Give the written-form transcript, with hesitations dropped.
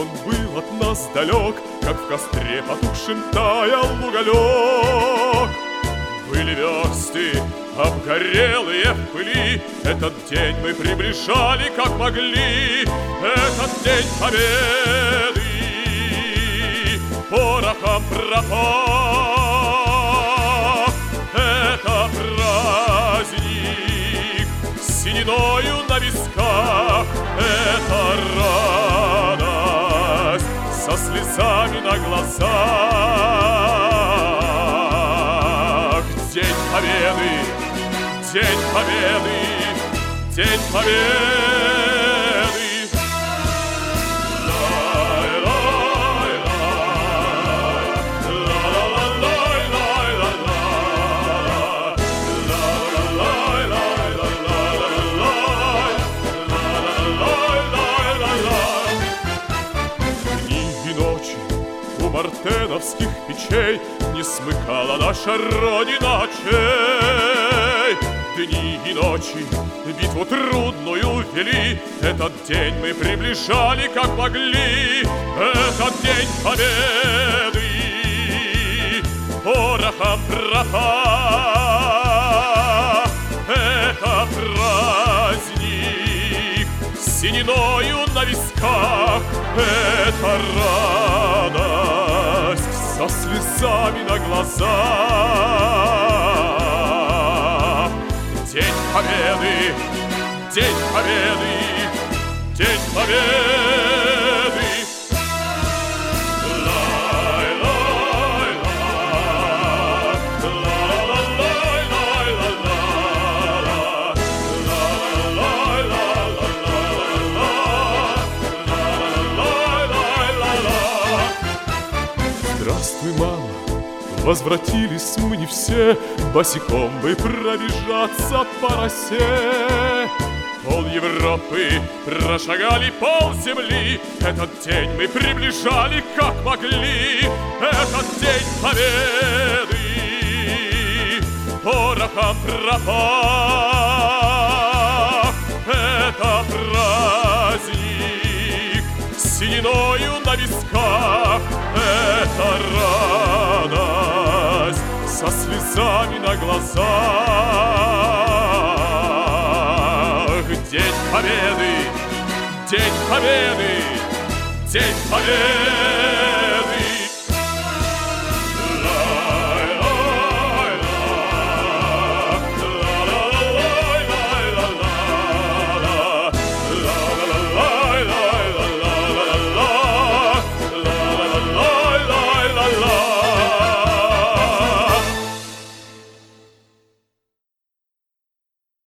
он был от нас далек, как в костре потухшем таял уголек. Были версты обгорелые в пыли, этот день мы приближали, как могли. Этот день победы порохом пропах. Это праздник с сединою на висках. Это радость со слезами на глазах. День победы, день победы, день победы. Мартеновских печей не смыкала наша Родина очей. Дни и ночи битву трудную вели, этот день мы приближали, как могли. Этот день победы порохом пропах. Это праздник с сединою на висках. Это радость со слезами на глазах. День победы, день победы, день победы. Здравствуй, мама, возвратились мы не все, босиком бы пробежаться по росе. Пол Европы прошагали, пол земли, этот день мы приближали, как могли. Этот день победы порохом пропах. Это праздник с сединою на висках. Это радость со слезами на глазах. День победы, день победы, день победы.